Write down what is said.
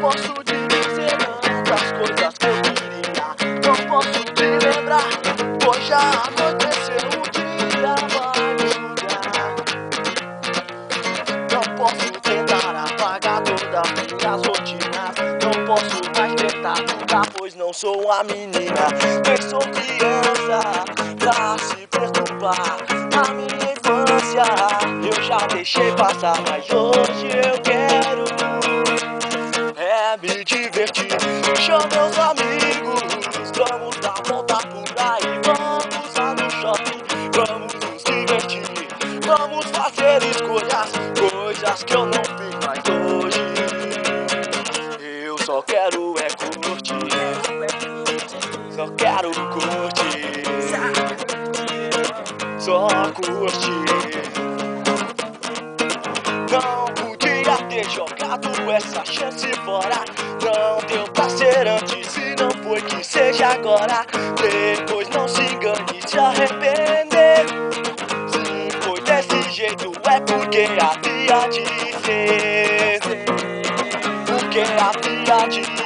posso te dizer tantas coisas que eu queria. Não posso te lembrar, pois já anoiteceu, o dia vai mudar. Não posso tentar apagar todas minhas rotinas. Não posso mais tentar mudar, pois não sou uma menina. Nem sou criança pra se perturbar. Na minha infância eu já deixei passar, mas hoje eu quero me divertir. Chama meus amigos, vamos dar volta por aí. Vamos lá no shopping, vamos nos divertir. Vamos fazer escolhas, coisas que eu não fiz mais hoje. Eu só quero curtir. Só quero curtir. Só curtir. Não podia ter jogado essa chance fora. Não deu pra ser antes e não foi que seja agora. Depois não se engane e se arrepender. Se foi desse jeito é porque havia de ser. Porque havia de